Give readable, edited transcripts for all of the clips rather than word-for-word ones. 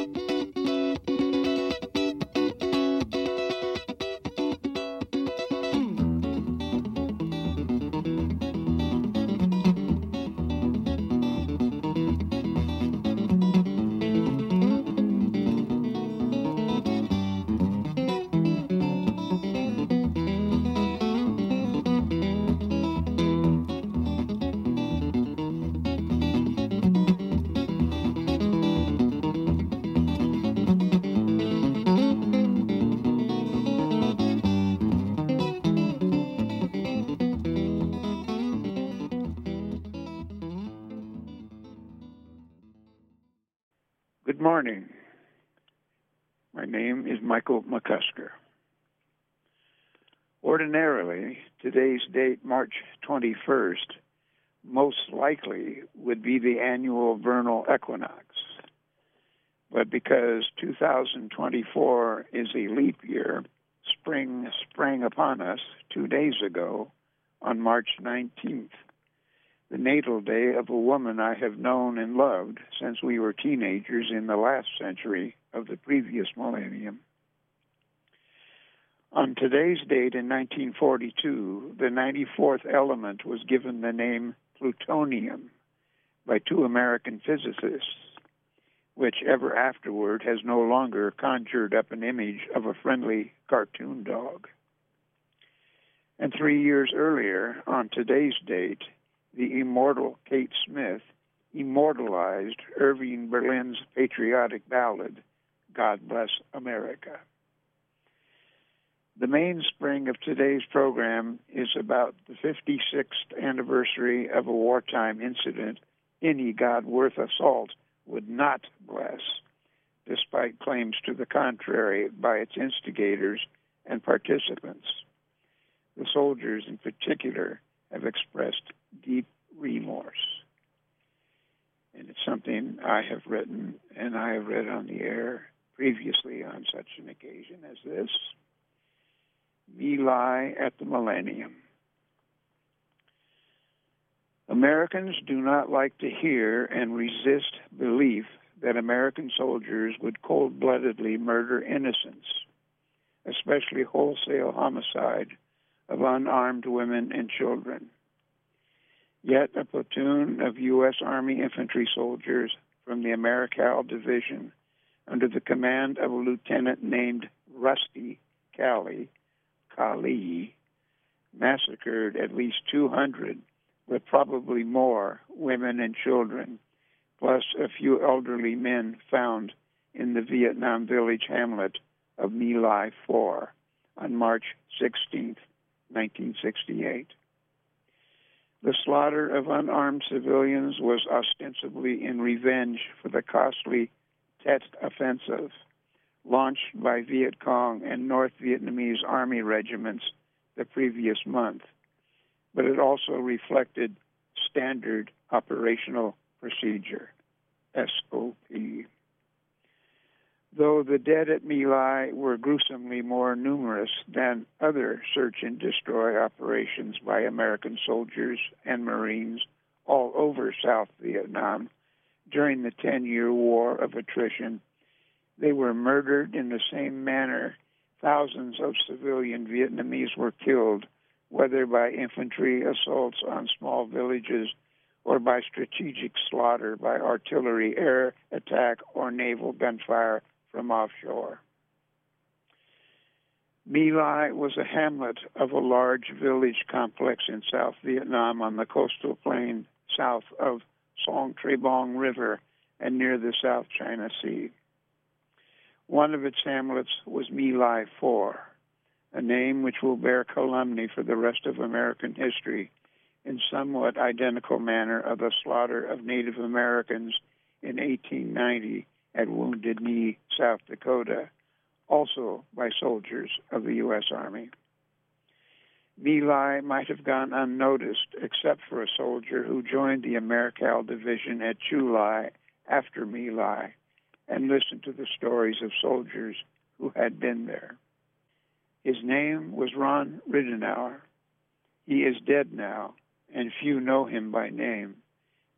Good morning. My name is Michael McCusker. Ordinarily, today's date, March 21st, most likely would be the annual vernal equinox. But because 2024 is a leap year, spring sprang upon us 2 days ago on March 19th, the natal day of a woman I have known and loved since we were teenagers in the last century of the previous millennium. On today's date in 1942, the 94th element was given the name plutonium by 2 American physicists, which ever afterward has no longer conjured up an image of a friendly cartoon dog. And 3 years earlier, on today's date, the immortal Kate Smith immortalized Irving Berlin's patriotic ballad, God Bless America. The mainspring of today's program is about the 56th anniversary of a wartime incident any God worth a salt would not bless, despite claims to the contrary by its instigators and participants. The soldiers in particular have expressed deep remorse. And it's something I have written and I have read on the air previously on such an occasion as this. My Lai at the Millennium. Americans do not like to hear and resist belief that American soldiers would cold-bloodedly murder innocents, especially wholesale homicide of unarmed women and children. Yet a platoon of U.S. Army infantry soldiers from the Americal Division, under the command of a lieutenant named Rusty Cali, massacred at least 200, but probably more, women and children, plus a few elderly men found in the Vietnam village hamlet of My Lai 4 on March 16, 1968. The slaughter of unarmed civilians was ostensibly in revenge for the costly Tet Offensive, launched by Viet Cong and North Vietnamese Army regiments the previous month, but it also reflected standard operational procedure, SOP. Though the dead at My Lai were gruesomely more numerous than other search and destroy operations by American soldiers and Marines all over South Vietnam during the 10-year war of attrition, they were murdered in the same manner thousands of civilian Vietnamese were killed, whether by infantry assaults on small villages or by strategic slaughter by artillery, air attack, or naval gunfire from offshore. My Lai was a hamlet of a large village complex in South Vietnam on the coastal plain south of Song Tre Bong River and near the South China Sea. One of its hamlets was My Lai 4, a name which will bear calumny for the rest of American history in somewhat identical manner of the slaughter of Native Americans in 1890 at Wounded Knee, South Dakota, also by soldiers of the U.S. Army. My Lai might have gone unnoticed except for a soldier who joined the Americal Division at Chu Lai after My Lai and listened to the stories of soldiers who had been there. His name was Ron Ridenour. He is dead now, and few know him by name,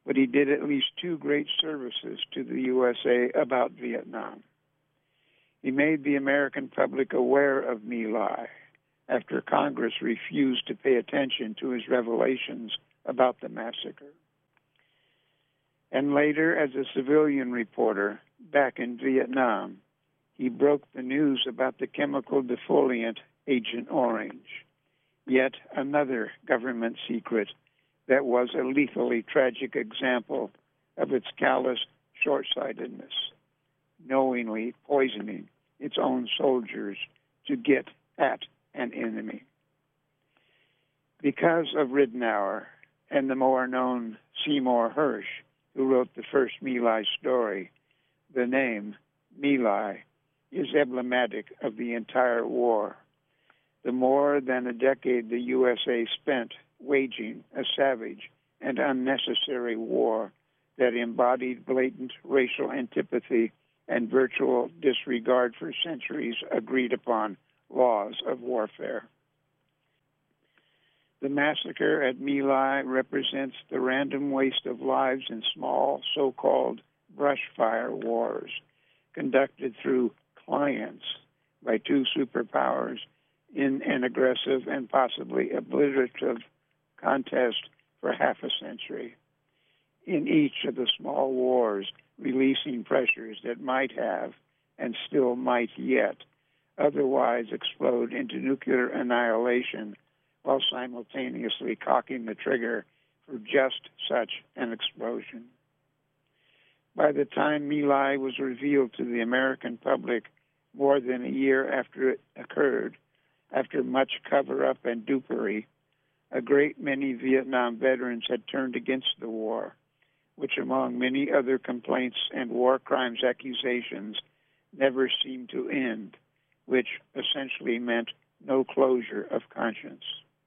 but he did at least two great services to the USA about Vietnam. He made the American public aware of My Lai after Congress refused to pay attention to his revelations about the massacre. And later, as a civilian reporter back in Vietnam, he broke the news about the chemical defoliant Agent Orange, yet another government secret that was a lethally tragic example of its callous short-sightedness, knowingly poisoning its own soldiers to get at an enemy. Because of Ridenour and the more known Seymour Hersh, who wrote the first My Lai story, the name My Lai is emblematic of the entire war. The more than a decade the USA spent waging a savage and unnecessary war that embodied blatant racial antipathy and virtual disregard for centuries agreed upon laws of warfare. The massacre at My Lai represents the random waste of lives in small, so-called brush fire wars conducted through clients by two superpowers in an aggressive and possibly obliterative contest for half a century. In each of the small wars, releasing pressures that might have, and still might yet, otherwise explode into nuclear annihilation while simultaneously cocking the trigger for just such an explosion. By the time My Lai was revealed to the American public more than a year after it occurred, after much cover-up and dupery, a great many Vietnam veterans had turned against the war, which among many other complaints and war crimes accusations never seemed to end, which essentially meant no closure of conscience.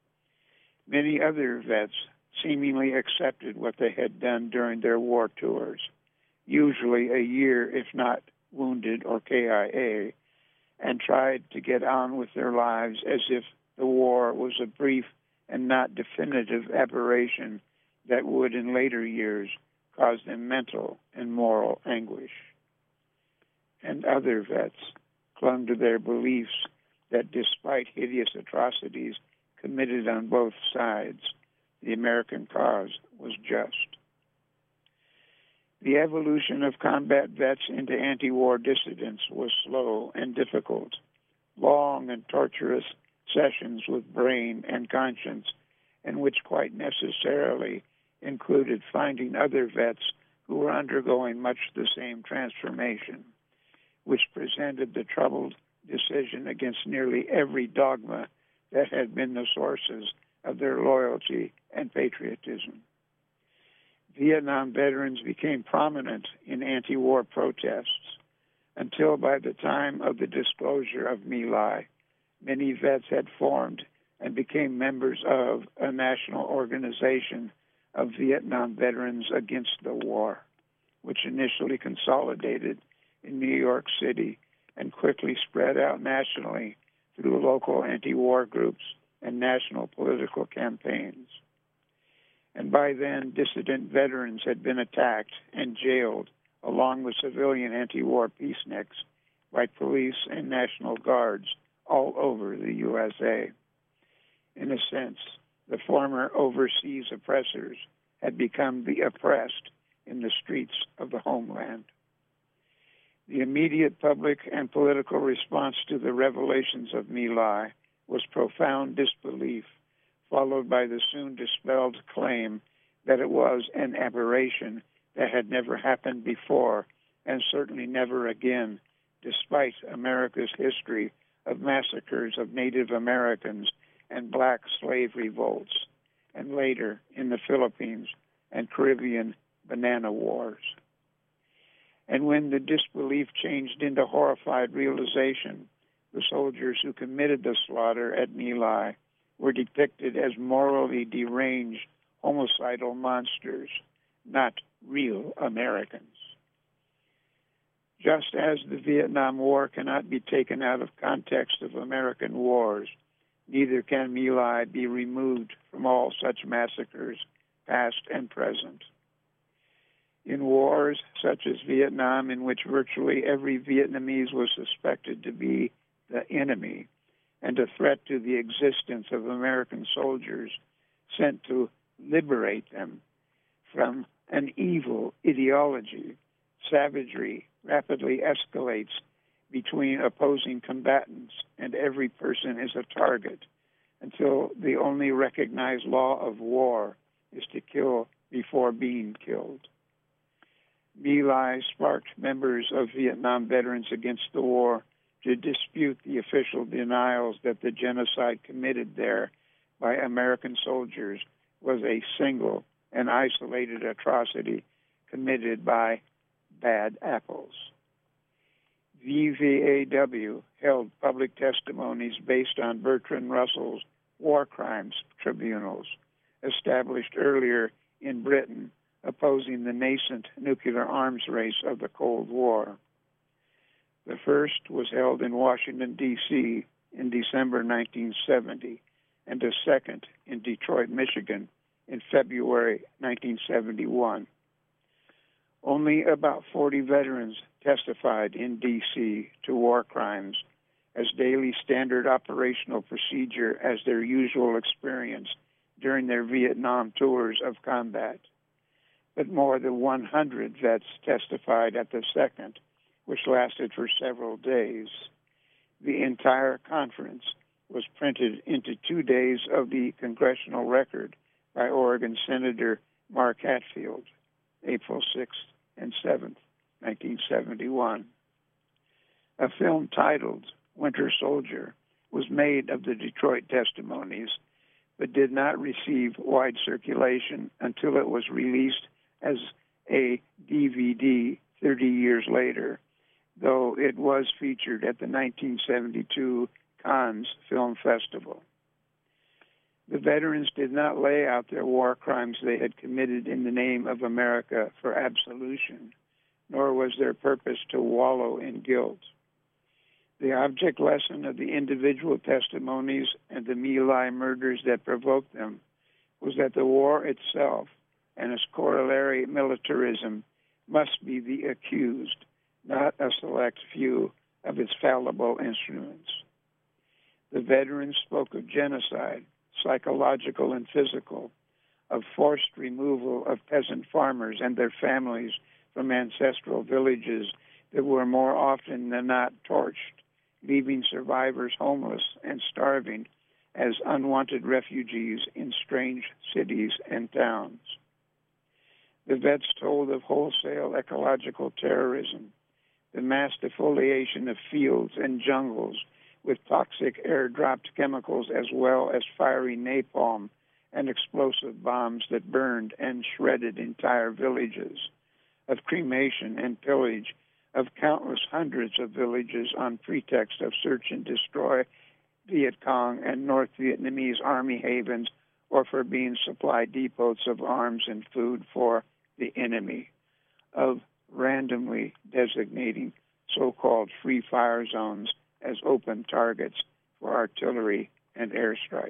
Many other vets seemingly accepted what they had done during their war tours, usually a year if not wounded or KIA, and tried to get on with their lives as if the war was a brief and not definitive aberration that would in later years cause them mental and moral anguish. And other vets clung to their beliefs that despite hideous atrocities committed on both sides, the American cause was just. The evolution of combat vets into anti-war dissidents was slow and difficult. Long and torturous sessions with brain and conscience, and which quite necessarily included finding other vets who were undergoing much the same transformation, which presented the troubled decision against nearly every dogma that had been the sources of their loyalty and patriotism. Vietnam veterans became prominent in anti-war protests until by the time of the disclosure of My Lai, many vets had formed and became members of a national organization of Vietnam Veterans Against the War, which initially consolidated in New York City and quickly spread out nationally through local anti-war groups and national political campaigns. And by then, dissident veterans had been attacked and jailed, along with civilian anti-war peaceniks, by police and National Guards all over the USA. In a sense, the former overseas oppressors had become the oppressed in the streets of the homeland. The immediate public and political response to the revelations of My Lai was profound disbelief, followed by the soon dispelled claim that it was an aberration that had never happened before and certainly never again, despite America's history of massacres of Native Americans and black slave revolts, and later in the Philippines and Caribbean banana wars. And when the disbelief changed into horrified realization, the soldiers who committed the slaughter at My Lai were depicted as morally deranged, homicidal monsters, not real Americans. Just as the Vietnam War cannot be taken out of context of American wars, neither can My Lai be removed from all such massacres, past and present. In wars such as Vietnam, in which virtually every Vietnamese was suspected to be the enemy and a threat to the existence of American soldiers sent to liberate them from an evil ideology, savagery rapidly escalates between opposing combatants, and every person is a target until the only recognized law of war is to kill before being killed. My Lai sparked members of Vietnam veterans against the war to dispute the official denials that the genocide committed there by American soldiers was a single and isolated atrocity committed by bad apples. VVAW held public testimonies based on Bertrand Russell's war crimes tribunals, established earlier in Britain, opposing the nascent nuclear arms race of the Cold War. The first was held in Washington, D.C. in December 1970, and a second in Detroit, Michigan in February 1971. Only about 40 veterans testified in D.C. to war crimes as daily standard operational procedure as their usual experience during their Vietnam tours of combat. But more than 100 vets testified at the second, which lasted for several days. The entire conference was printed into 2 days of the Congressional Record by Oregon Senator Mark Hatfield, April 6th and 7th, 1971. A film titled Winter Soldier was made of the Detroit testimonies, but did not receive wide circulation until it was released as a DVD 30 years later, though it was featured at the 1972 Cannes Film Festival. The veterans did not lay out their war crimes they had committed in the name of America for absolution, nor was their purpose to wallow in guilt. The object lesson of the individual testimonies and the My Lai murders that provoked them was that the war itself and its corollary militarism must be the accused, not a select few of its fallible instruments. The veterans spoke of genocide, psychological and physical, of forced removal of peasant farmers and their families from ancestral villages that were more often than not torched, leaving survivors homeless and starving as unwanted refugees in strange cities and towns. The vets told of wholesale ecological terrorism, the mass defoliation of fields and jungles with toxic air-dropped chemicals as well as fiery napalm and explosive bombs that burned and shredded entire villages, of cremation and pillage of countless hundreds of villages on pretext of search and destroy Viet Cong and North Vietnamese army havens or for being supply depots of arms and food for the enemy, of randomly designating so-called free fire zones as open targets for artillery and airstrikes.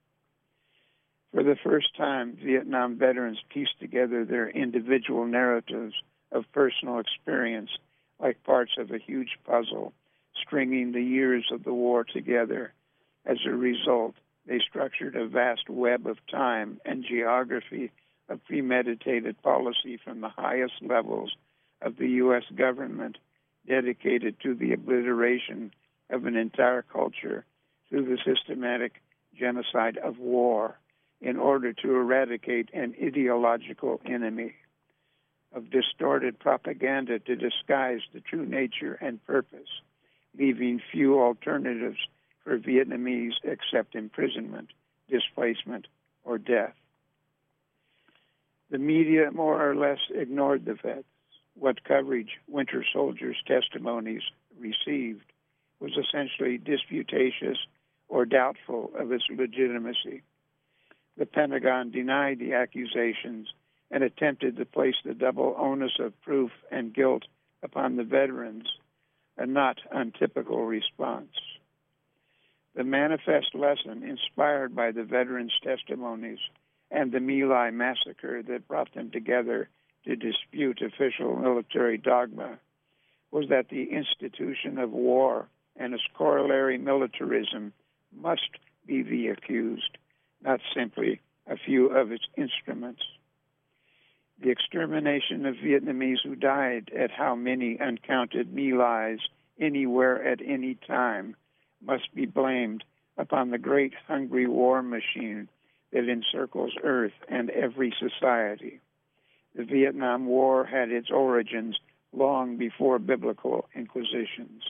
For the first time, Vietnam veterans pieced together their individual narratives of personal experience like parts of a huge puzzle, stringing the years of the war together. As a result, they structured a vast web of time and geography of premeditated policy from the highest levels of the U.S. government dedicated to the obliteration of an entire culture through the systematic genocide of war in order to eradicate an ideological enemy, of distorted propaganda to disguise the true nature and purpose, leaving few alternatives for Vietnamese except imprisonment, displacement, or death. The media more or less ignored the vets. What coverage Winter Soldiers' testimonies received was essentially disputatious or doubtful of its legitimacy. The Pentagon denied the accusations and attempted to place the double onus of proof and guilt upon the veterans, a not untypical response. The manifest lesson inspired by the veterans' testimonies and the My Lai massacre that brought them together to dispute official military dogma was that the institution of war and its corollary militarism must be the accused, not simply a few of its instruments. The extermination of Vietnamese who died at how many uncounted My Lais anywhere at any time must be blamed upon the great hungry war machine that encircles Earth and every society. The Vietnam War had its origins long before biblical inquisitions.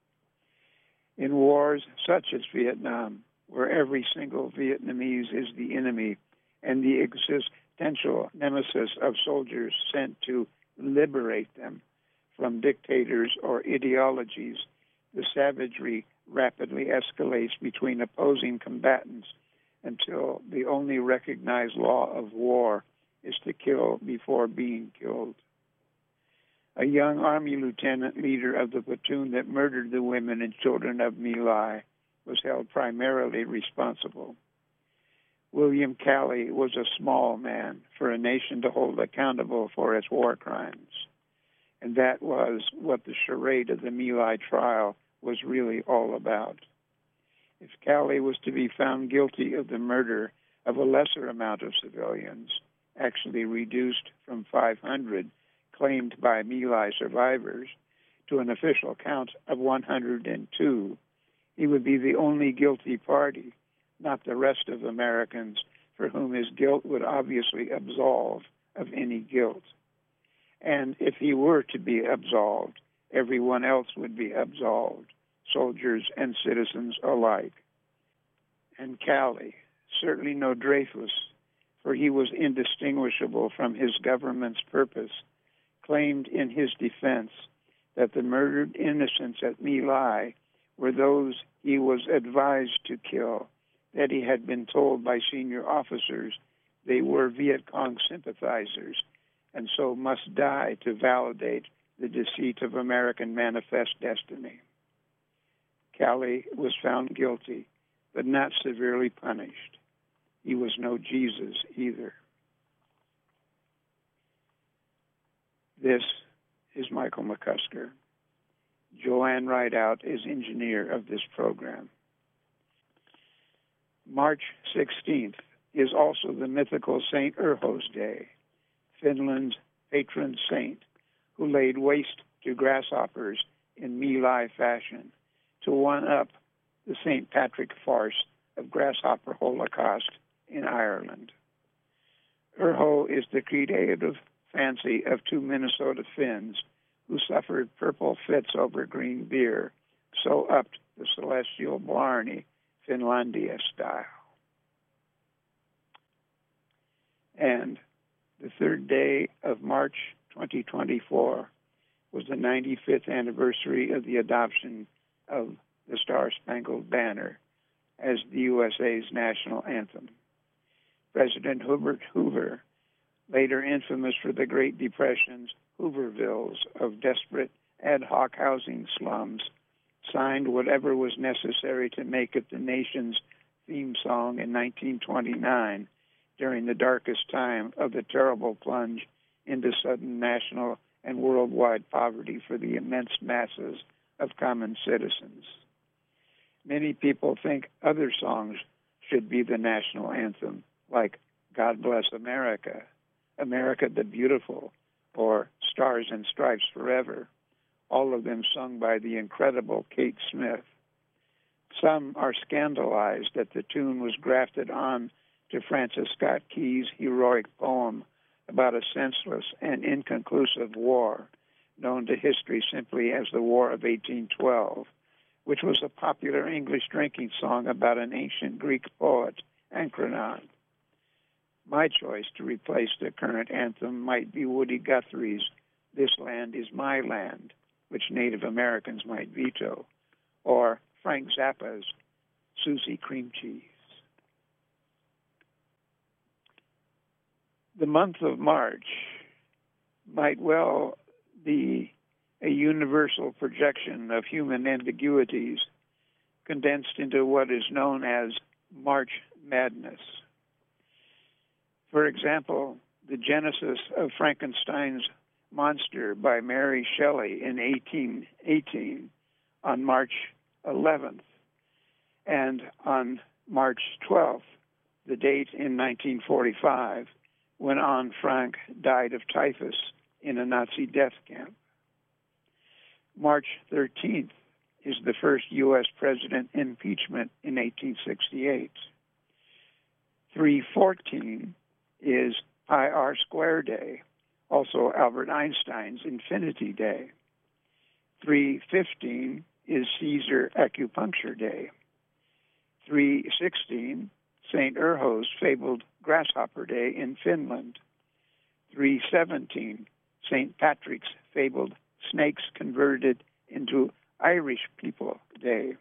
In wars such as Vietnam, where every single Vietnamese is the enemy and the existential nemesis of soldiers sent to liberate them from dictators or ideologies, the savagery rapidly escalates between opposing combatants until the only recognized law of war is to kill before being killed. A young Army lieutenant leader of the platoon that murdered the women and children of My Lai was held primarily responsible. William Calley was a small man for a nation to hold accountable for its war crimes. And that was what the charade of the My Lai trial was really all about. If Calley was to be found guilty of the murder of a lesser amount of civilians, actually reduced from 500 claimed by My Lai survivors to an official count of 102, he would be the only guilty party, not the rest of Americans for whom his guilt would obviously absolve of any guilt. And if he were to be absolved, everyone else would be absolved, soldiers and citizens alike. And Calley, certainly no Dreyfus, for he was indistinguishable from his government's purpose, claimed in his defense that the murdered innocents at My Lai were those he was advised to kill, that he had been told by senior officers they were Viet Cong sympathizers and so must die to validate the deceit of American manifest destiny. Calley was found guilty, but not severely punished. He was no Jesus either. This is Michael McCusker. Joanne Rideout is engineer of this program. March 16th is also the mythical St. Urho's Day, Finland's patron saint, who laid waste to grasshoppers in My Lai fashion to one-up the St. Patrick farce of grasshopper holocaust in Ireland. Urho is the creative fancy of two Minnesota Finns who suffered purple fits over green beer, so upped the celestial Blarney Finlandia style. And the third day of March 2024 was the 95th anniversary of the adoption of the Star-Spangled Banner as the USA's national anthem. President Herbert Hoover, later infamous for the Great Depression's Hoovervilles of desperate ad hoc housing slums, signed whatever was necessary to make it the nation's theme song in 1929 during the darkest time of the terrible plunge into sudden national and worldwide poverty for the immense masses of common citizens. Many people think other songs should be the national anthem, like God Bless America, America the Beautiful, or Stars and Stripes Forever, all of them sung by the incredible Kate Smith. Some are scandalized that the tune was grafted on to Francis Scott Key's heroic poem about a senseless and inconclusive war, known to history simply as the War of 1812, which was a popular English drinking song about an ancient Greek poet, Anchronon. My choice to replace the current anthem might be Woody Guthrie's This Land Is My Land, which Native Americans might veto, or Frank Zappa's Susie Cream Cheese. The month of March might well be a universal projection of human ambiguities condensed into what is known as March Madness. For example, The Genesis of Frankenstein's Monster by Mary Shelley in 1818 on March 11th. And on March 12th, the date in 1945, when Anne Frank died of typhus in a Nazi death camp. March 13th is the first U.S. president impeachment in 1868. 314 is Pi R Square Day, also Albert Einstein's Infinity Day. 315 is Caesar Acupuncture Day. 316, St. Urho's fabled Grasshopper Day in Finland. 317, St. Patrick's fabled snakes converted into Irish People Day.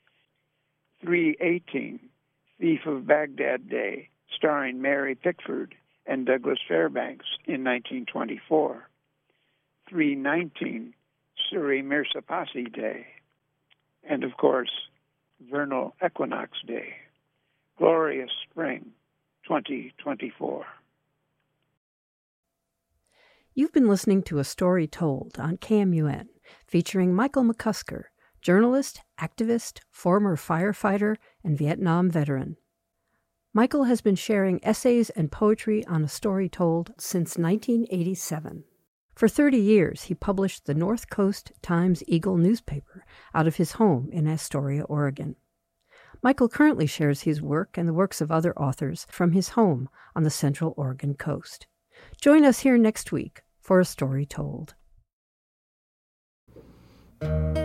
318, Thief of Baghdad Day, starring Mary Pickford and Douglas Fairbanks in 1924. 319, Suri Mirsapasi Day. And, of course, Vernal Equinox Day. Glorious Spring 2024. You've been listening to A Story Told on KMUN, featuring Michael McCusker, journalist, activist, former firefighter, and Vietnam veteran. Michael has been sharing essays and poetry on A Story Told since 1987. For 30 years, he published the North Coast Times-Eagle newspaper out of his home in Astoria, Oregon. Michael currently shares his work and the works of other authors from his home on the Central Oregon coast. Join us here next week for A Story Told.